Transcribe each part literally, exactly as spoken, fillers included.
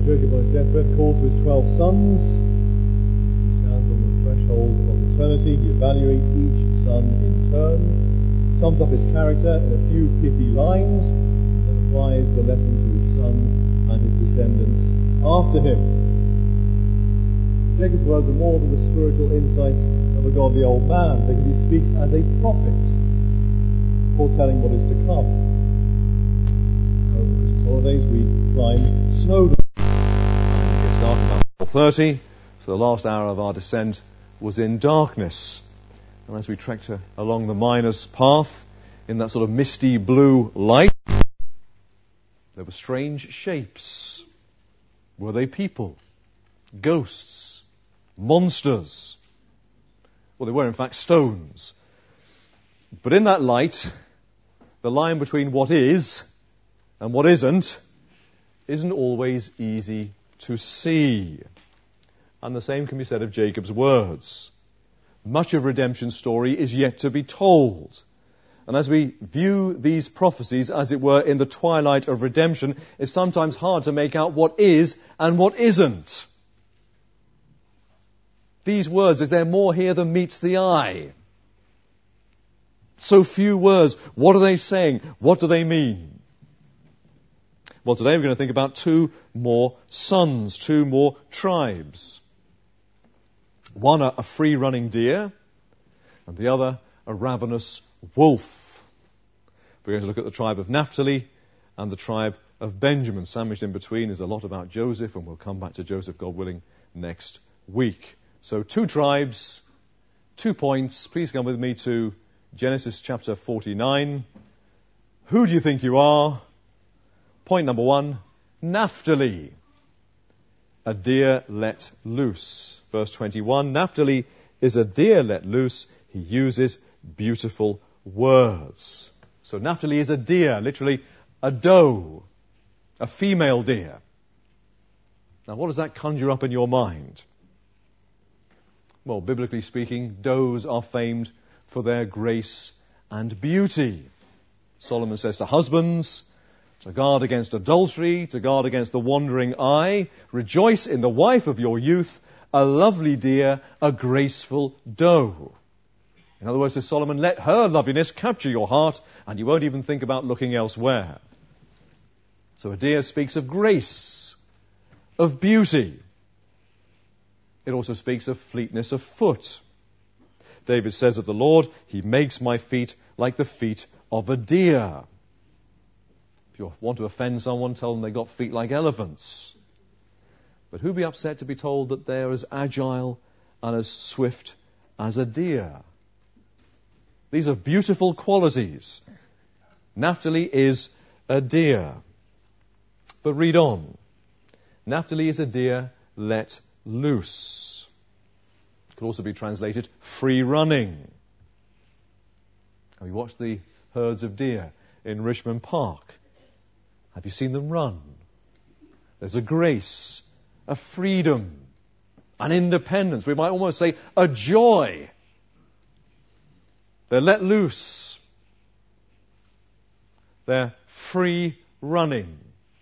Jacob on his deathbed calls to his twelve sons. He stands on the threshold of eternity. He evaluates each son in turn, sums up his character in a few pithy lines, and applies the lesson to his son and his descendants after him. Jacob's words are more than the spiritual insights of a godly old man, because he speaks as a prophet, foretelling what is to come. Over the Christmas holidays, we climb Snowdon. And it gets dark about four thirty, so the last hour of our descent was in darkness. And as we trekked along the miner's path, in that sort of misty blue light, there were strange shapes. Were they people? Ghosts? Monsters? Well, they were in fact stones. But in that light, the line between what is and what isn't isn't always easy to see. And the same can be said of Jacob's words. Much of redemption's story is yet to be told. And as we view these prophecies, as it were, in the twilight of redemption, it's sometimes hard to make out what is and what isn't. These words, is there more here than meets the eye? So few words. What are they saying? What do they mean? Well, today we're going to think about two more sons, two more tribes. One a free-running deer, and the other a ravenous wolf. We're going to look at the tribe of Naphtali and the tribe of Benjamin. Sandwiched in between is a lot about Joseph, and we'll come back to Joseph, God willing, next week. So two tribes, two points. Please come with me to Genesis chapter forty-nine. Who do you think you are? Point number one, Naphtali, a deer let loose. Verse twenty-one, Naphtali is a deer let loose. He uses beautiful words. So Naphtali is a deer, literally a doe, a female deer. Now what does that conjure up in your mind? Well, biblically speaking, does are famed for their grace and beauty. Solomon says to husbands, to guard against adultery, to guard against the wandering eye, rejoice in the wife of your youth, a lovely deer, a graceful doe. In other words, says Solomon, let her loveliness capture your heart, and you won't even think about looking elsewhere. So a deer speaks of grace, of beauty. It also speaks of fleetness of foot. David says of the Lord, he makes my feet like the feet of a deer. If you want to offend someone, tell them they got feet like elephants. But who'd be upset to be told that they're as agile and as swift as a deer? These are beautiful qualities. Naphtali is a deer. But read on. Naphtali is a deer let loose. It could also be translated free running. Have you watched the herds of deer in Richmond Park? Have you seen them run? There's a grace, a freedom, an independence. We might almost say a joy. They're let loose. They're free running.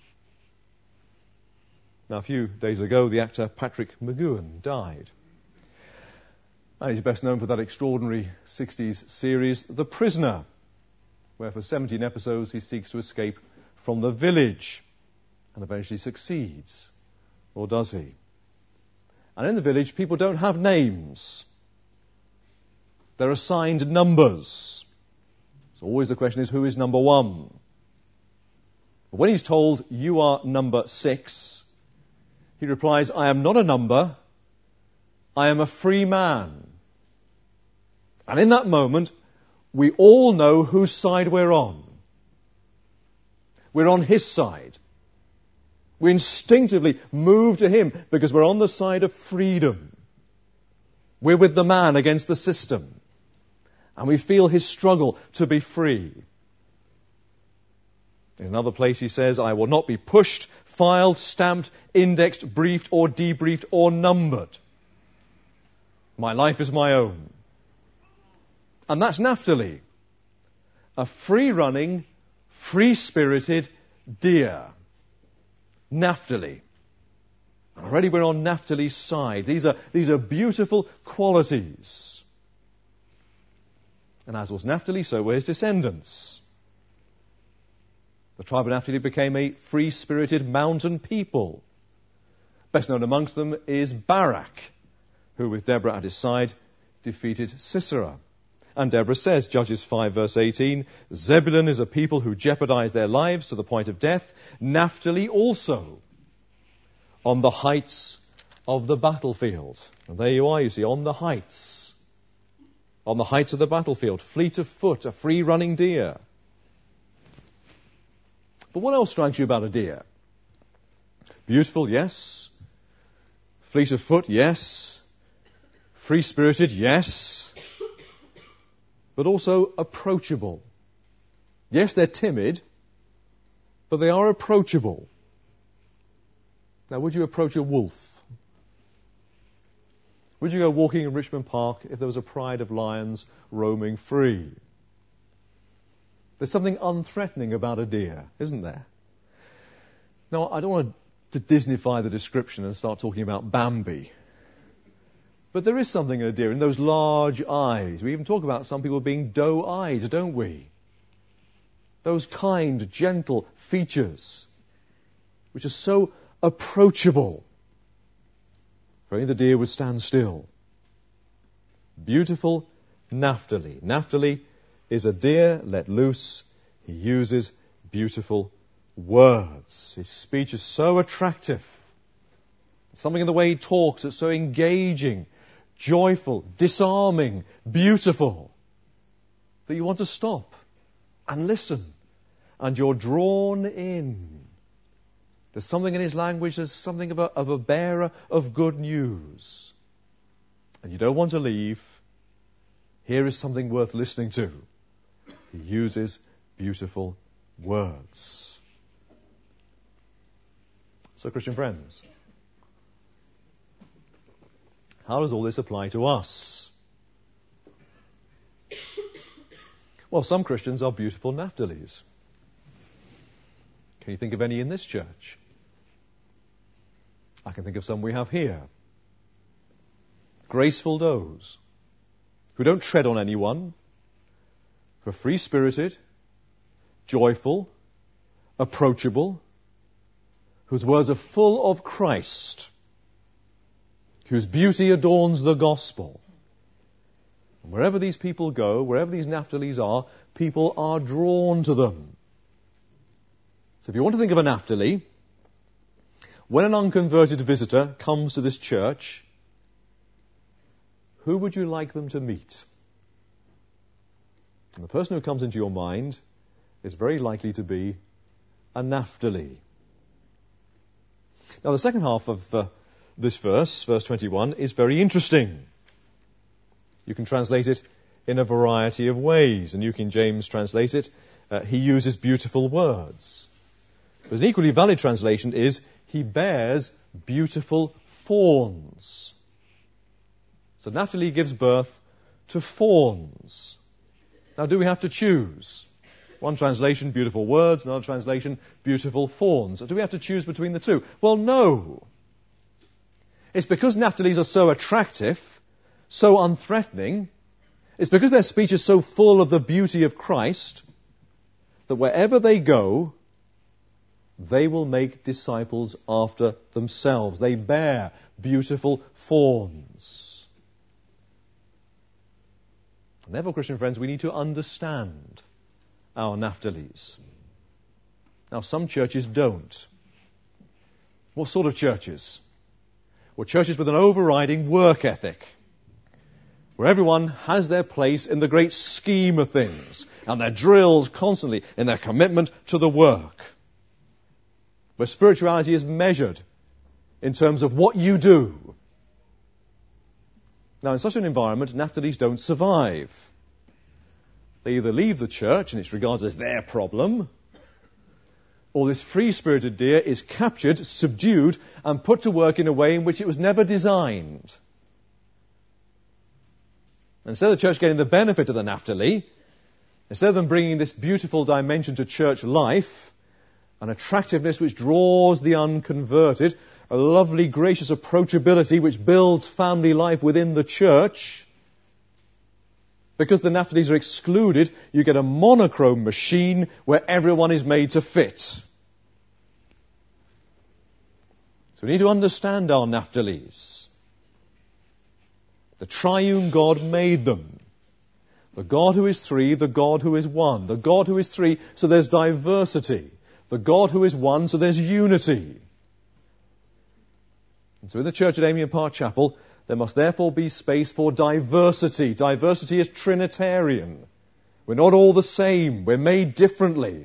Now, a few days ago, the actor Patrick McGoohan died. And he's best known for that extraordinary sixties series, The Prisoner, where for seventeen episodes he seeks to escape from the village and eventually succeeds. Or does he? And in the village, people don't have names. They're assigned numbers. So always the question is, who is number one? When he's told, you are number six, he replies, I am not a number, I am a free man. And in that moment, we all know whose side we're on. We're on his side. We instinctively move to him because we're on the side of freedom. We're with the man against the system. And we feel his struggle to be free. In another place he says, I will not be pushed, filed, stamped, indexed, briefed, or debriefed, or numbered. My life is my own. And that's Naphtali. A free-running, free-spirited deer. Naphtali. Already we're on Naphtali's side. These are, these are beautiful qualities. And as was Naphtali, so were his descendants. The tribe of Naphtali became a free-spirited mountain people. Best known amongst them is Barak, who with Deborah at his side defeated Sisera. And Deborah says, Judges five verse eighteen, Zebulun is a people who jeopardize their lives to the point of death. Naphtali also on the heights of the battlefield. And there you are, you see, on the heights. On the heights of the battlefield, fleet of foot, a free-running deer. But what else strikes you about a deer? Beautiful, yes. Fleet of foot, yes. Free-spirited, yes. But also approachable. Yes, they're timid, but they are approachable. Now, would you approach a wolf? Would you go walking in Richmond Park if there was a pride of lions roaming free? There's something unthreatening about a deer, isn't there? Now, I don't want to Disneyfy the description and start talking about Bambi. But there is something in a deer, in those large eyes. We even talk about some people being doe-eyed, don't we? Those kind, gentle features, which are so approachable. For only the deer would stand still. Beautiful Naphtali. Naphtali is a deer let loose. He uses beautiful words. His speech is so attractive. Something in the way he talks that's so engaging, joyful, disarming, beautiful, that you want to stop and listen, and you're drawn in. There's something in his language, there's something of a, of a bearer of good news. And you don't want to leave. Here is something worth listening to. He uses beautiful words. So, Christian friends, how does all this apply to us? Well, some Christians are beautiful Naphtalis. Can you think of any in this church? I can think of some we have here. Graceful does, who don't tread on anyone, who are free-spirited, joyful, approachable, whose words are full of Christ, whose beauty adorns the gospel. And wherever these people go, wherever these Naphtalis are, people are drawn to them. So if you want to think of a Naphtali, when an unconverted visitor comes to this church, who would you like them to meet? And the person who comes into your mind is very likely to be a Naphtali. Now, the second half of uh, this verse, verse twenty-one, is very interesting. You can translate it in a variety of ways, and New King James translates it, uh, he uses beautiful words. But an equally valid translation is, he bears beautiful fawns. So Naphtali gives birth to fawns. Now, do we have to choose? One translation, beautiful words, another translation, beautiful fawns. Do we have to choose between the two? Well, no. It's because Naphthalis are so attractive, so unthreatening, it's because their speech is so full of the beauty of Christ, that wherever they go, they will make disciples after themselves. They bear beautiful fawns. And therefore, Christian friends, we need to understand our Naphtalis. Now, some churches don't. What sort of churches? Well, churches with an overriding work ethic, where everyone has their place in the great scheme of things, and they're drilled constantly in their commitment to the work, where spirituality is measured in terms of what you do. Now, in such an environment, Naphtalis don't survive. They either leave the church, and it's regarded as their problem, or this free-spirited deer is captured, subdued, and put to work in a way in which it was never designed. Instead of the church getting the benefit of the Naphtali, instead of them bringing this beautiful dimension to church life, an attractiveness which draws the unconverted, a lovely, gracious approachability which builds family life within the church. Because the Naphtalies are excluded, you get a monochrome machine where everyone is made to fit. So we need to understand our Naphtalies. The triune God made them. The God who is three, the God who is one. The God who is three, so there's diversity. The God who is one, so there's unity. And so in the church at Amiens Park Chapel, there must therefore be space for diversity. Diversity is Trinitarian. We're not all the same. We're made differently.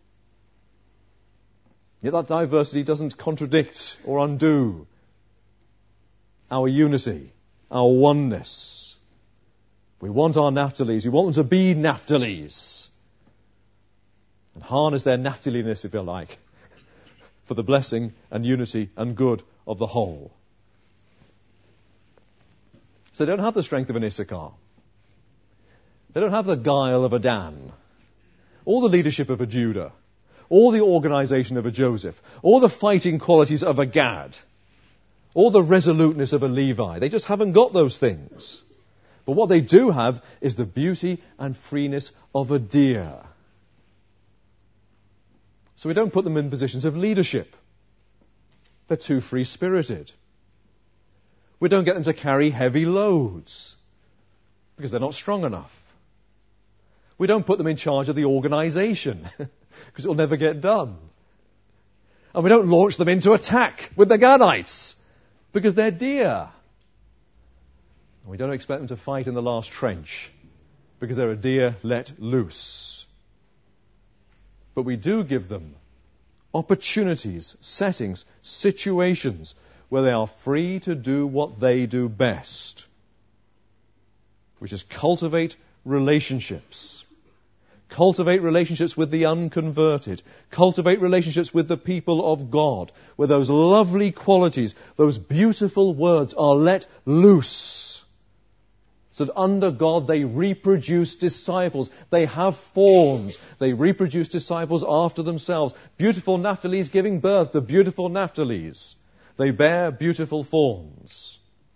Yet that diversity doesn't contradict or undo our unity, our oneness. We want our Naphtalies. We want them to be Naphtalies. And harness their Naphthaliness, if you like, for the blessing and unity and good of the whole. So they don't have the strength of an Issachar. They don't have the guile of a Dan, or the leadership of a Judah, or the organization of a Joseph, or the fighting qualities of a Gad, or the resoluteness of a Levi. They just haven't got those things. But what they do have is the beauty and freeness of a deer. So we don't put them in positions of leadership. They're too free-spirited. We don't get them to carry heavy loads because they're not strong enough. We don't put them in charge of the organization because it'll never get done. And we don't launch them into attack with the Gadites because they're deer. And we don't expect them to fight in the last trench because they're a deer let loose. But we do give them opportunities, settings, situations where they are free to do what they do best, which is cultivate relationships. Cultivate relationships with the unconverted. Cultivate relationships with the people of God, where those lovely qualities, those beautiful words are let loose. So that under God they reproduce disciples. They have forms. They reproduce disciples after themselves. Beautiful Naphtalies giving birth to beautiful Naphtalies. They bear beautiful forms.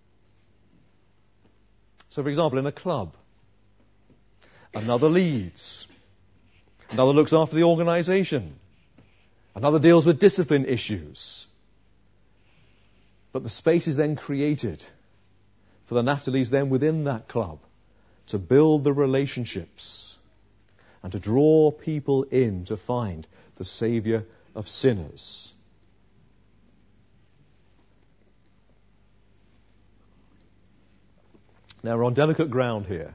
So, for example, in a club, another leads. Another looks after the organization. Another deals with discipline issues. But the space is then created for the Naphtalies then within that club to build the relationships and to draw people in to find the Savior of sinners. Now, we're on delicate ground here.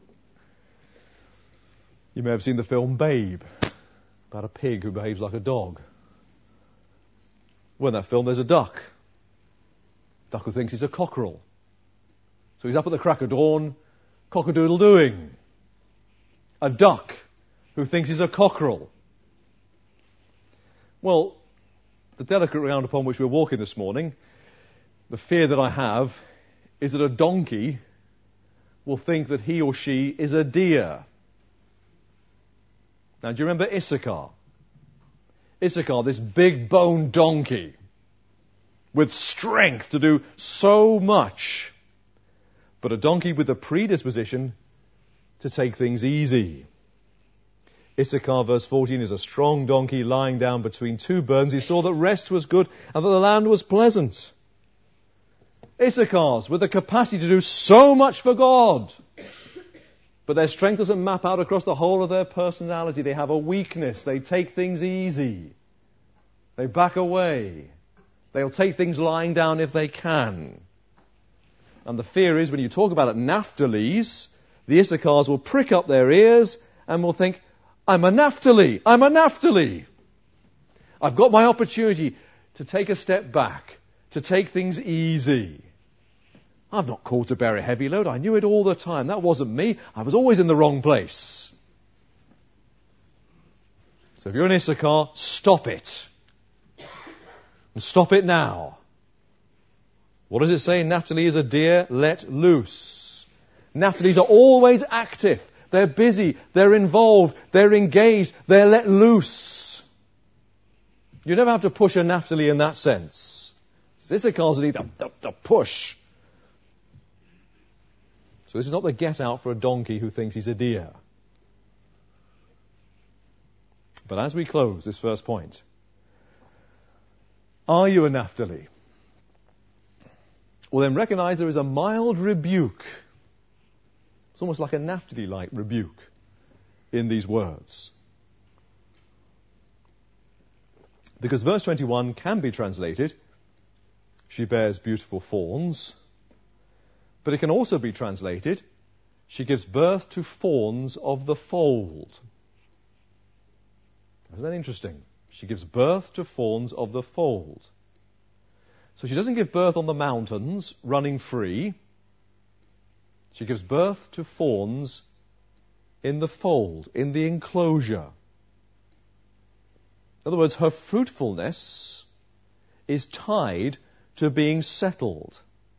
You may have seen the film Babe, about a pig who behaves like a dog. Well, in that film, there's a duck. Duck who thinks he's a cockerel. So he's up at the crack of dawn, cock-a-doodle-doing. A duck who thinks he's a cockerel. Well, the delicate ground upon which we're walking this morning, the fear that I have is that a donkey will think that he or she is a deer. Now, do you remember Issachar? Issachar, this big-boned donkey with strength to do so much, but a donkey with a predisposition to take things easy. Issachar, verse fourteen, is a strong donkey lying down between two burdens. He saw that rest was good and that the land was pleasant. Issachars with the capacity to do so much for God, but their strength doesn't map out across the whole of their personality. They have a weakness. They take things easy. They back away. They'll take things lying down if they can. And the fear is when you talk about it, Naphtalies, the Issachars will prick up their ears and will think, I'm a Naphtali. I'm a Naphtali. I've got my opportunity to take a step back, to take things easy. I'm not called to bear a heavy load. I knew it all the time. That wasn't me. I was always in the wrong place. So if you're an Issachar, stop it. And stop it now. What does it say? Naphtali is a deer let loose. Naphtalies are always active. They're busy. They're involved. They're engaged. They're let loose. You never have to push a Naphtali in that sense. Issachar's need the, the, the push. So this is not the get out for a donkey who thinks he's a deer. But as we close this first point, are you a Naphtali? Well, then recognize there is a mild rebuke. It's almost like a Naphtali-like rebuke in these words. Because verse twenty-one can be translated, she bears beautiful fawns, but it can also be translated, she gives birth to fawns of the fold. Isn't that interesting? She gives birth to fawns of the fold. So she doesn't give birth on the mountains, running free. She gives birth to fawns in the fold, in the enclosure. In other words, her fruitfulness is tied to being settled.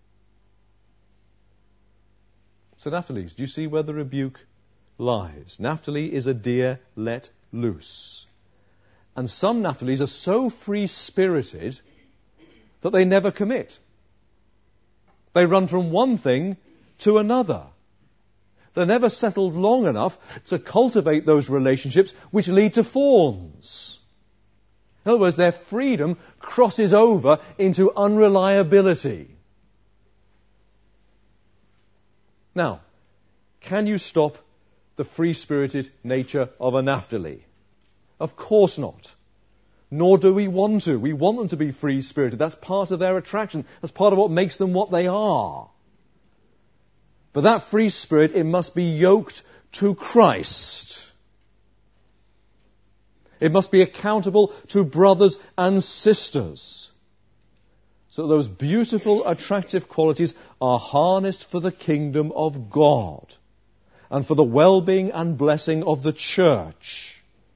So Naphtali, do you see where the rebuke lies? Naphtali is a deer let loose. And some Naphtalis are so free-spirited that they never commit. They run from one thing to another. They're never settled long enough to cultivate those relationships which lead to fawns. In other words, their freedom crosses over into unreliability. Now, can you stop the free-spirited nature of a Naphtali? Of course not. Nor do we want to. We want them to be free-spirited. That's part of their attraction. That's part of what makes them what they are. But that free spirit, it must be yoked to Christ. It must be accountable to brothers and sisters. So those beautiful, attractive qualities are harnessed for the kingdom of God and for the well-being and blessing of the church.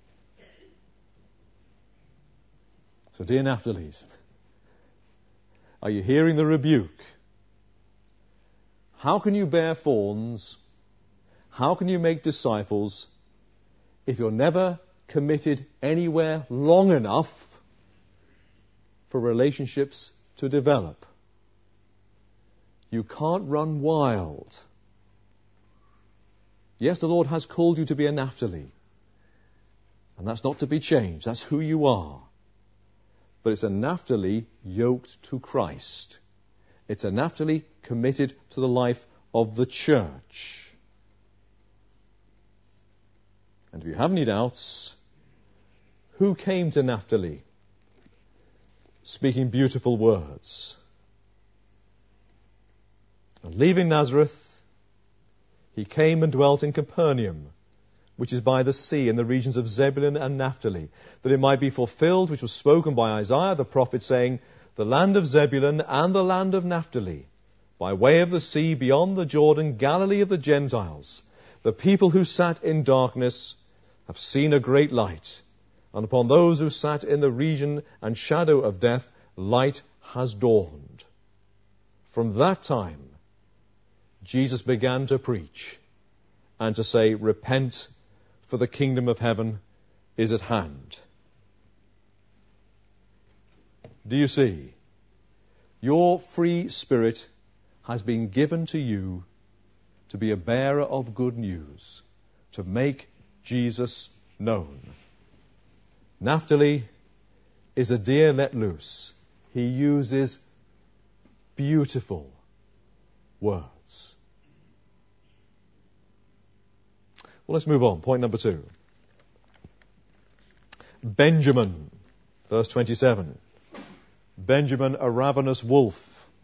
So, dear Naphthalis, are you hearing the rebuke? How can you bear fawns? How can you make disciples if you're never committed anywhere long enough for relationships to develop? You can't run wild. Yes, the Lord has called you to be a Naphtali, and that's not to be changed. That's who you are. But it's a Naphtali yoked to Christ. It's a Naphtali committed to the life of the church. And if you have any doubts, who came to Naphtali speaking beautiful words? And leaving Nazareth, he came and dwelt in Capernaum, which is by the sea in the regions of Zebulun and Naphtali, that it might be fulfilled which was spoken by Isaiah the prophet, saying, the land of Zebulun and the land of Naphtali, by way of the sea beyond the Jordan, Galilee of the Gentiles, the people who sat in darkness have seen a great light, and upon those who sat in the region and shadow of death, light has dawned. From that time, Jesus began to preach and to say, repent, for the kingdom of heaven is at hand. Do you see? Your free spirit has been given to you to be a bearer of good news, to make Jesus known. Naphtali is a deer let loose. He uses beautiful words. Well, let's move on. Point number two. Benjamin, verse twenty-seven. Benjamin, a ravenous wolf.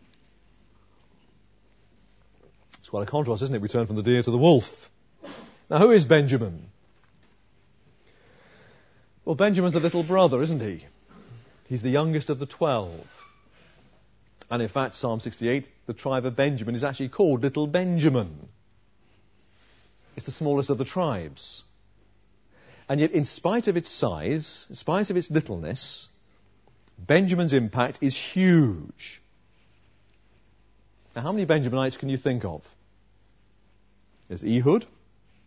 It's quite a contrast, isn't it? We turn from the deer to the wolf. Now, who is Benjamin? Well, Benjamin's the little brother, isn't he? He's the youngest of the twelve. And in fact, Psalm sixty-eight, the tribe of Benjamin is actually called Little Benjamin. It's the smallest of the tribes. And yet, in spite of its size, in spite of its littleness, Benjamin's impact is huge. Now, how many Benjaminites can you think of? There's Ehud,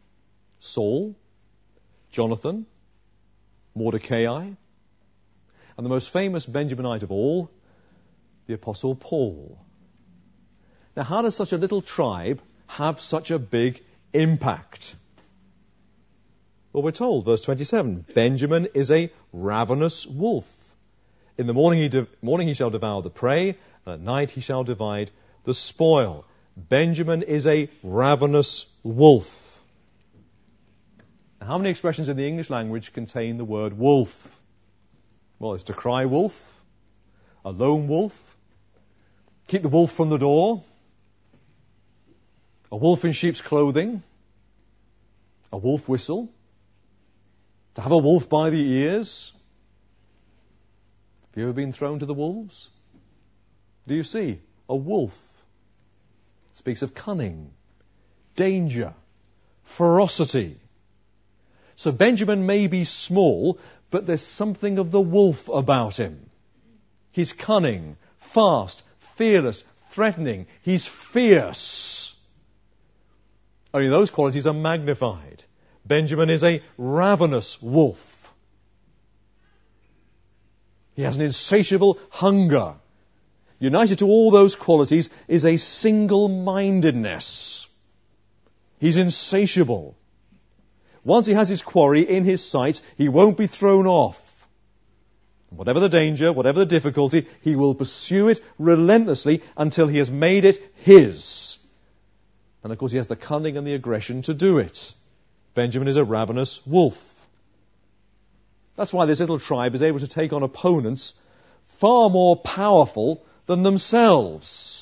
Saul, Jonathan, Mordecai. And the most famous Benjaminite of all, the Apostle Paul. Now, how does such a little tribe have such a big impact? Well, we're told, verse twenty-seven, Benjamin is a ravenous wolf. In the morning he, de- morning he shall devour the prey, and at night he shall divide the spoil. Benjamin is a ravenous wolf. Now, how many expressions in the English language contain the word wolf? Well, it's to cry wolf, a lone wolf, keep the wolf from the door, a wolf in sheep's clothing, a wolf whistle, to have a wolf by the ears. Have you ever been thrown to the wolves? Do you see? A wolf. It speaks of cunning, danger, ferocity. So Benjamin may be small, but there's something of the wolf about him. He's cunning, fast, fearless, threatening. He's fierce. Only those qualities are magnified. Benjamin is a ravenous wolf. He has an insatiable hunger. United to all those qualities is a single-mindedness. He's insatiable. Once he has his quarry in his sights, he won't be thrown off. Whatever the danger, whatever the difficulty, he will pursue it relentlessly until he has made it his. And of course he has the cunning and the aggression to do it. Benjamin is a ravenous wolf. That's why this little tribe is able to take on opponents far more powerful than themselves.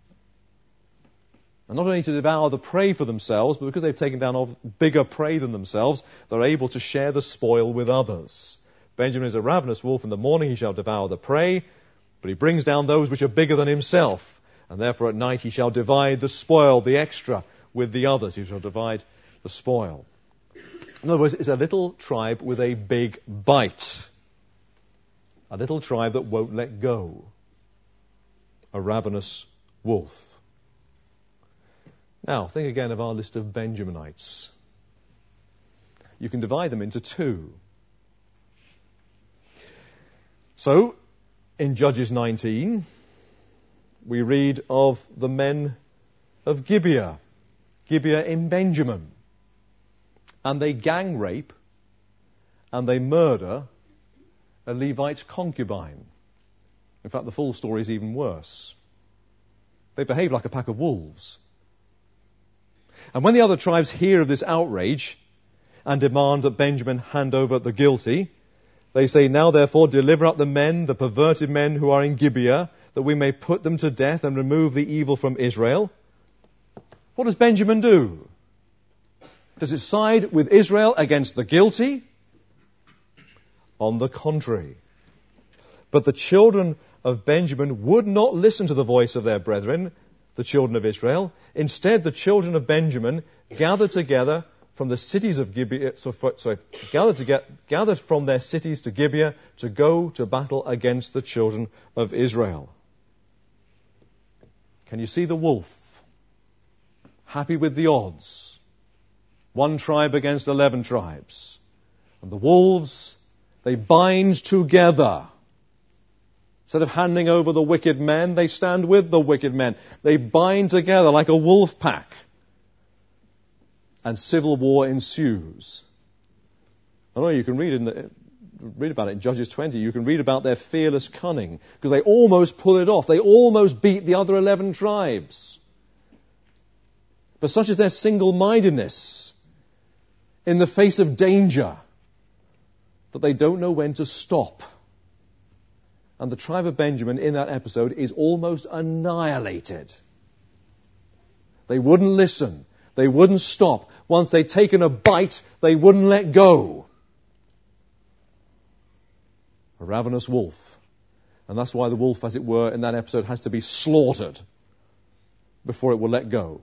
And not only to devour the prey for themselves, but because they've taken down a bigger prey than themselves, they're able to share the spoil with others. Benjamin is a ravenous wolf. In the morning he shall devour the prey, but he brings down those which are bigger than himself. And therefore at night he shall divide the spoil, the extra, with the others. He shall divide the spoil. In other words, it's a little tribe with a big bite. A little tribe that won't let go. A ravenous wolf. Now, think again of our list of Benjaminites. You can divide them into two. So, in Judges nineteen, we read of the men of Gibeah, Gibeah in Benjamin. And they gang rape and they murder a Levite's concubine. In fact, the full story is even worse. They behave like a pack of wolves. And when the other tribes hear of this outrage and demand that Benjamin hand over the guilty, they say, now therefore deliver up the men, the perverted men who are in Gibeah, that we may put them to death and remove the evil from Israel. What does Benjamin do? Does it side with Israel against the guilty? On the contrary. But the children of Benjamin would not listen to the voice of their brethren, the children of Israel. Instead, the children of Benjamin gathered together from the cities of Gibeah, so for, sorry, gathered, to get, gathered from their cities to Gibeah to go to battle against the children of Israel. Can you see the wolf? Happy with the odds. One tribe against eleven tribes. And the wolves, they bind together. Instead of handing over the wicked men, they stand with the wicked men. They bind together like a wolf pack. And civil war ensues. I know you can read, in the, read about it in Judges twenty. You can read about their fearless cunning, because they almost pull it off. They almost beat the other eleven tribes. But such is their single-mindedness in the face of danger that they don't know when to stop. And the tribe of Benjamin in that episode is almost annihilated. They wouldn't listen. They wouldn't stop. Once they'd taken a bite, they wouldn't let go. A ravenous wolf. And that's why the wolf, as it were, in that episode has to be slaughtered before it will let go.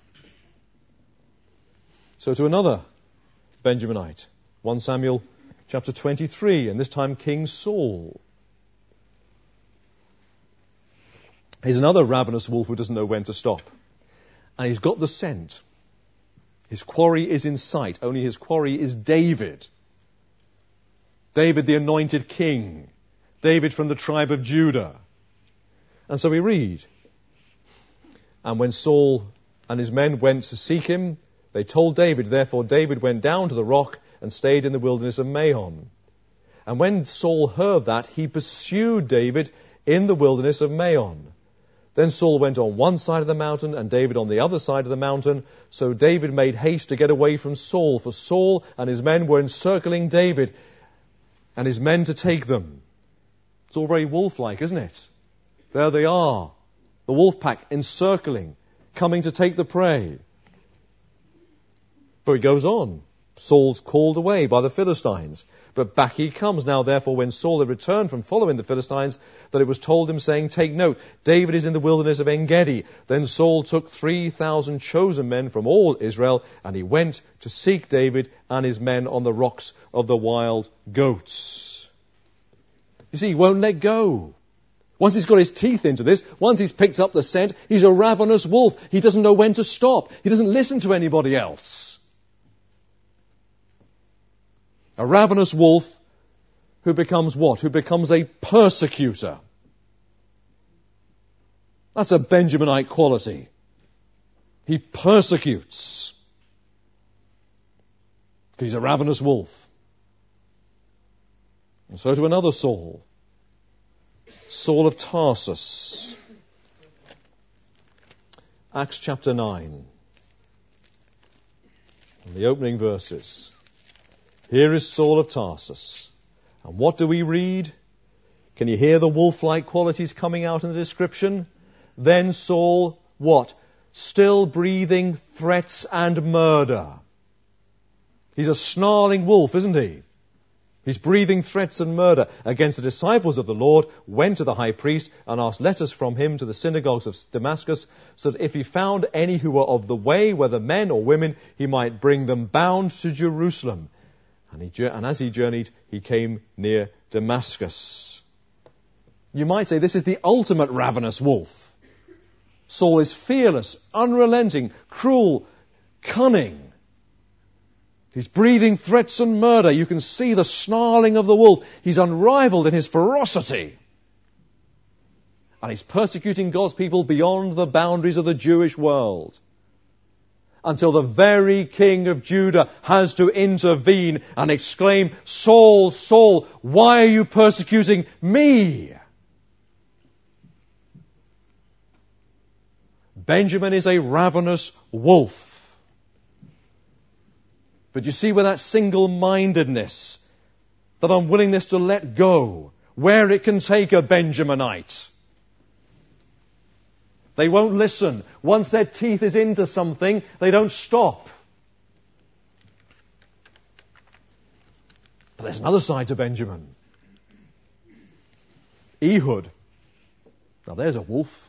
So to another Benjaminite, First Samuel chapter twenty-three, and this time King Saul. He's another ravenous wolf who doesn't know when to stop. And he's got the scent. His quarry is in sight, only his quarry is David. David, the anointed king. David from the tribe of Judah. And so we read, and when Saul and his men went to seek him, they told David. Therefore David went down to the rock and stayed in the wilderness of Mahon. And when Saul heard that, he pursued David in the wilderness of Mahon. Then Saul went on one side of the mountain and David on the other side of the mountain. So David made haste to get away from Saul, for Saul and his men were encircling David and his men to take them. It's all very wolf-like, isn't it? There they are, the wolf pack encircling, coming to take the prey. But he goes on. Saul's called away by the Philistines, but back he comes. Now therefore when Saul had returned from following the Philistines, that it was told him, saying, take note, David is in the wilderness of En-Gedi. Then Saul took three thousand chosen men from all Israel, and he went to seek David and his men on the rocks of the wild goats. You see, he won't let go. Once he's got his teeth into this, once he's picked up the scent, he's a ravenous wolf. He doesn't know when to stop. He doesn't listen to anybody else. A ravenous wolf who becomes what? Who becomes a persecutor. That's a Benjaminite quality. He persecutes. Because he's a ravenous wolf. And so to another Saul. Saul of Tarsus. Acts chapter nine. And the opening verses. Here is Saul of Tarsus. And what do we read? Can you hear the wolf-like qualities coming out in the description? Then Saul, what? Still breathing threats and murder. He's a snarling wolf, isn't he? He's breathing threats and murder against the disciples of the Lord, went to the high priest and asked letters from him to the synagogues of Damascus, so that if he found any who were of the way, whether men or women, he might bring them bound to Jerusalem. And, he, and as he journeyed, he came near Damascus. You might say this is the ultimate ravenous wolf. Saul is fearless, unrelenting, cruel, cunning. He's breathing threats and murder. You can see the snarling of the wolf. He's unrivaled in his ferocity. And he's persecuting God's people beyond the boundaries of the Jewish world. Until the very king of Judah has to intervene and exclaim, Saul, Saul, why are you persecuting me? Benjamin is a ravenous wolf. But you see where that single-mindedness, that unwillingness to let go, where it can take a Benjaminite. They won't listen. Once their teeth is into something, they don't stop. But there's another side to Benjamin. Ehud. Now there's a wolf.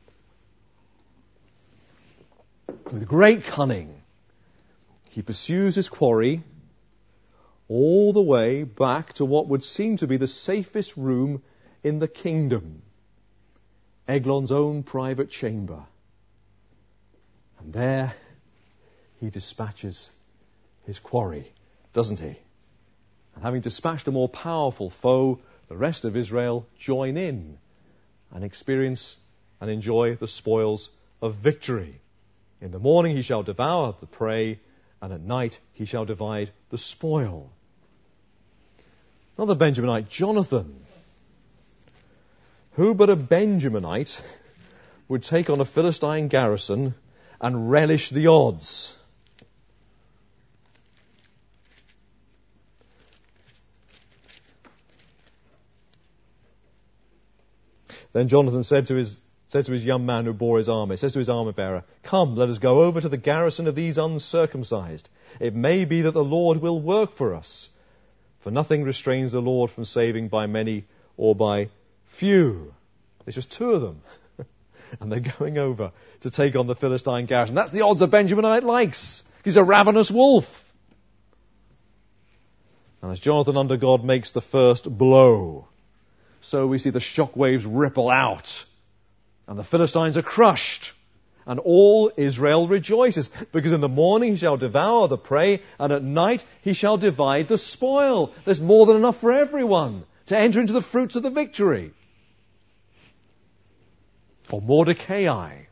With great cunning, he pursues his quarry all the way back to what would seem to be the safest room in the kingdom. Eglon's own private chamber. And there he dispatches his quarry, doesn't he? And having dispatched a more powerful foe, the rest of Israel join in and experience and enjoy the spoils of victory. In the morning he shall devour the prey, and at night he shall divide the spoil. Another Benjaminite, Jonathan. Who but a Benjaminite would take on a Philistine garrison and relish the odds? Then Jonathan said to his said to his young man who bore his armor, says to his armor bearer, come, let us go over to the garrison of these uncircumcised. It may be that the Lord will work for us. For nothing restrains the Lord from saving by many or by few. There's just two of them. And they're going over to take on the Philistine garrison. That's the odds a Benjaminite likes. He's a ravenous wolf. And as Jonathan under God makes the first blow, so we see the shockwaves ripple out. And the Philistines are crushed. And all Israel rejoices. Because in the morning he shall devour the prey, and at night he shall divide the spoil. There's more than enough for everyone to enter into the fruits of the victory. Or Mordecai.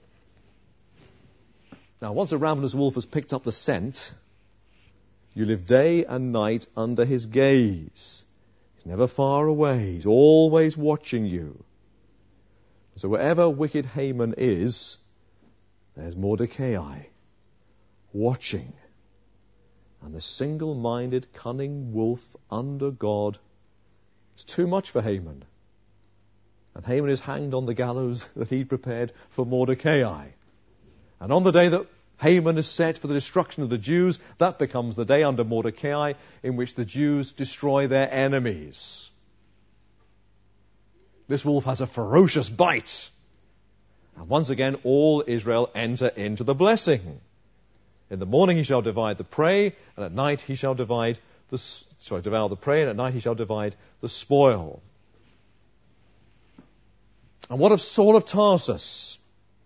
Now, once a ravenous wolf has picked up the scent, you live day and night under his gaze. He's never far away. He's always watching you. So wherever wicked Haman is, there's Mordecai watching. And the single-minded, cunning wolf under God is too much for Haman. And Haman is hanged on the gallows that he prepared for Mordecai. And on the day that Haman is set for the destruction of the Jews, that becomes the day under Mordecai in which the Jews destroy their enemies. This wolf has a ferocious bite. And once again, all Israel enter into the blessing. In the morning he shall divide the prey, and at night he shall divide the, sorry, devour the prey, and at night he shall divide the spoil. And what of Saul of Tarsus?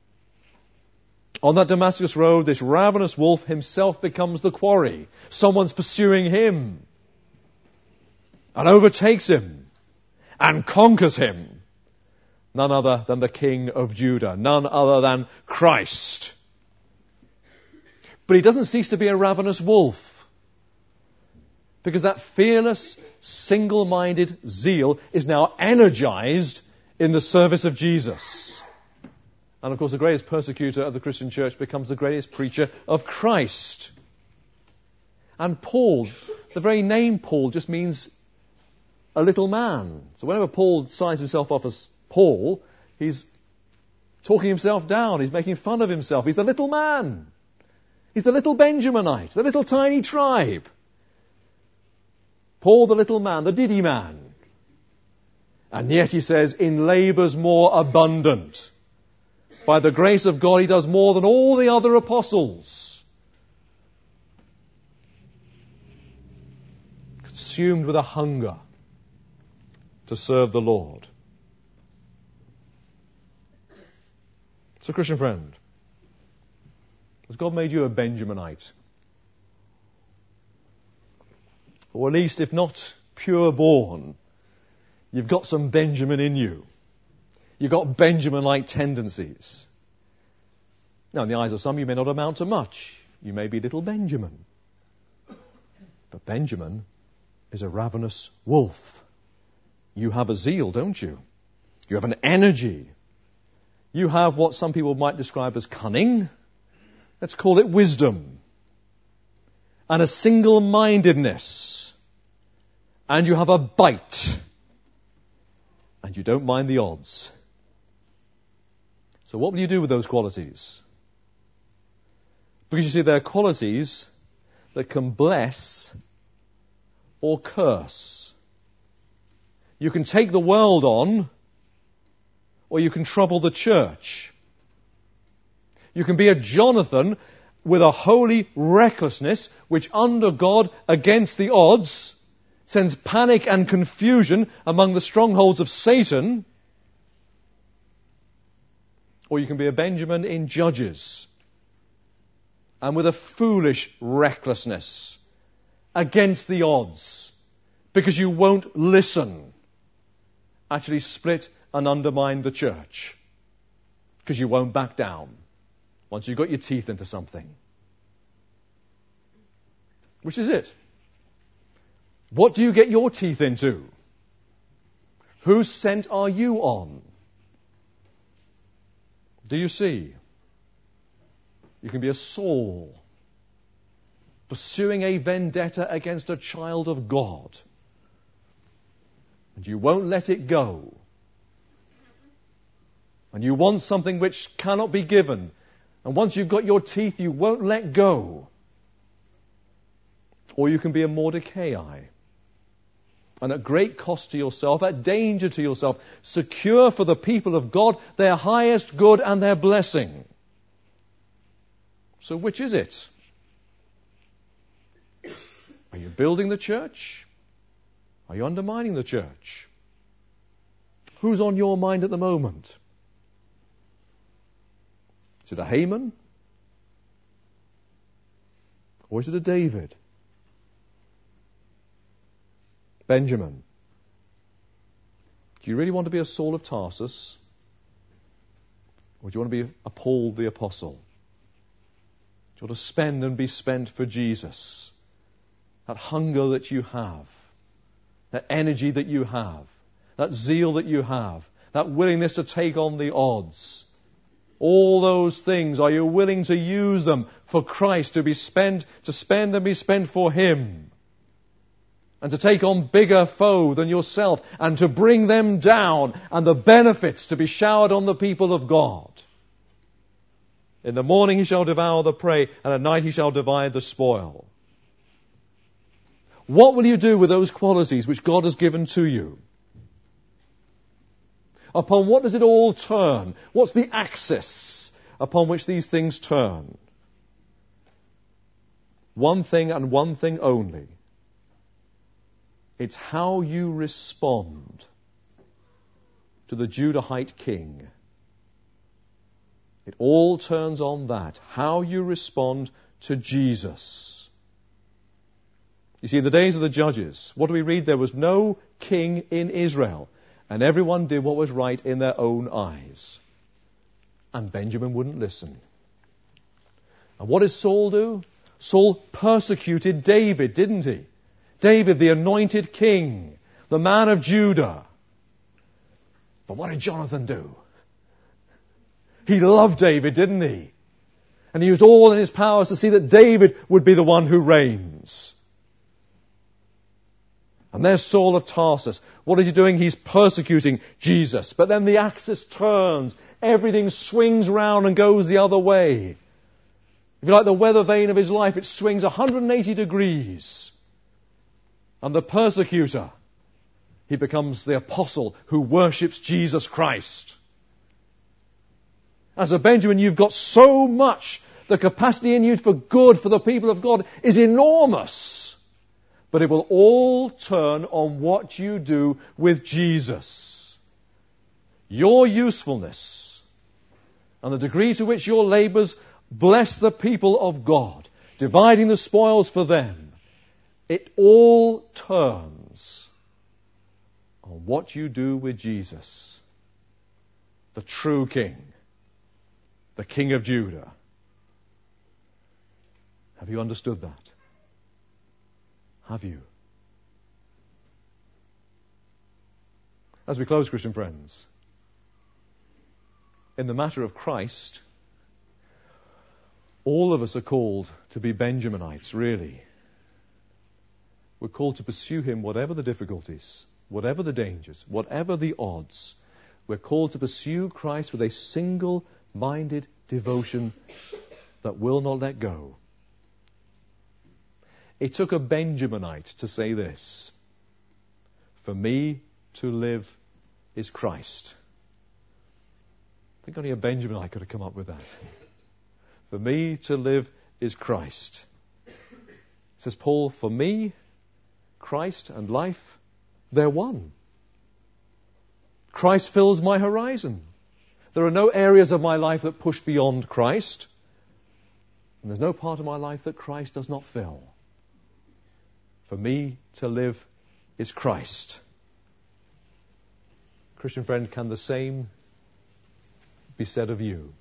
On that Damascus road, this ravenous wolf himself becomes the quarry. Someone's pursuing him and overtakes him and conquers him. None other than the King of Judah, none other than Christ. But he doesn't cease to be a ravenous wolf, because that fearless, single-minded zeal is now energized in the service of Jesus. And of course, the greatest persecutor of the Christian church becomes the greatest preacher of Christ. And Paul, the very name Paul just means a little man. So whenever Paul signs himself off as Paul, he's talking himself down. He's making fun of himself. He's the little man. He's the little Benjaminite, the little tiny tribe. Paul the little man, the diddy man. And yet he says, in labours more abundant. By the grace of God, he does more than all the other apostles. Consumed with a hunger to serve the Lord. So, Christian friend, has God made you a Benjaminite? Or at least, if not pure born, you've got some Benjamin in you. You've got Benjamin-like tendencies. Now, in the eyes of some, you may not amount to much. You may be little Benjamin. But Benjamin is a ravenous wolf. You have a zeal, don't you? You have an energy. You have what some people might describe as cunning. Let's call it wisdom. And a single-mindedness. And you have a bite. And you don't mind the odds. So what will you do with those qualities? Because you see, they're qualities that can bless or curse. You can take the world on, or you can trouble the church. You can be a Jonathan with a holy recklessness, which under God, against the odds, sends panic and confusion among the strongholds of Satan. Or you can be a Benjamin in Judges, and with a foolish recklessness against the odds, because you won't listen, actually split and undermine the church, because you won't back down once you've got your teeth into something. Which is it? What do you get your teeth into? Whose scent are you on? Do you see? You can be a Saul, pursuing a vendetta against a child of God, and you won't let it go. And you want something which cannot be given. And once you've got your teeth, you won't let go. Or you can be a Mordecai. And at great cost to yourself, at danger to yourself, secure for the people of God their highest good and their blessing. So which is it? Are you building the church? Are you undermining the church? Who's on your mind at the moment? Is it a Haman? Or is it a David? Benjamin? Do you really want to be a Saul of Tarsus? Or do you want to be a Paul the Apostle? Do you want to spend and be spent for Jesus? That hunger that you have, that energy that you have, that zeal that you have, that willingness to take on the odds. All those things, are you willing to use them for Christ, to be spent, to spend and be spent for Him? And to take on bigger foe than yourself, and to bring them down, and the benefits to be showered on the people of God. In the morning He shall devour the prey, and at night He shall divide the spoil. What will you do with those qualities which God has given to you? Upon what does it all turn? What's the axis upon which these things turn? One thing and one thing only. It's how you respond to the Judahite king. It all turns on that. How you respond to Jesus. You see, in the days of the judges, what do we read? There was no king in Israel, and everyone did what was right in their own eyes. And Benjamin wouldn't listen. And what did Saul do? Saul persecuted David, didn't he? David, the anointed king, the man of Judah. But what did Jonathan do? He loved David, didn't he? And he used all in his powers to see that David would be the one who reigns. And there's Saul of Tarsus. What is he doing? He's persecuting Jesus. But then the axis turns. Everything swings round and goes the other way. If you like the weather vane of his life, it swings one hundred eighty degrees. And the persecutor, he becomes the apostle who worships Jesus Christ. As a Benjamin, you've got so much. The capacity in you for good for the people of God is enormous. But it will all turn on what you do with Jesus. Your usefulness and the degree to which your labors bless the people of God, dividing the spoils for them, it all turns on what you do with Jesus, the true King, the King of Judah. Have you understood that? Have you? As we close, Christian friends, in the matter of Christ, all of us are called to be Benjaminites, really. We're called to pursue Him whatever the difficulties, whatever the dangers, whatever the odds. We're called to pursue Christ with a single-minded devotion that will not let go. It took a Benjaminite to say this: for me to live is Christ. I think only a Benjaminite could have come up with that. For me to live is Christ. Says Paul, for me, Christ and life, they're one. Christ fills my horizon. There are no areas of my life that push beyond Christ. And there's no part of my life that Christ does not fill. For me to live is Christ. Christian friend, can the same be said of you?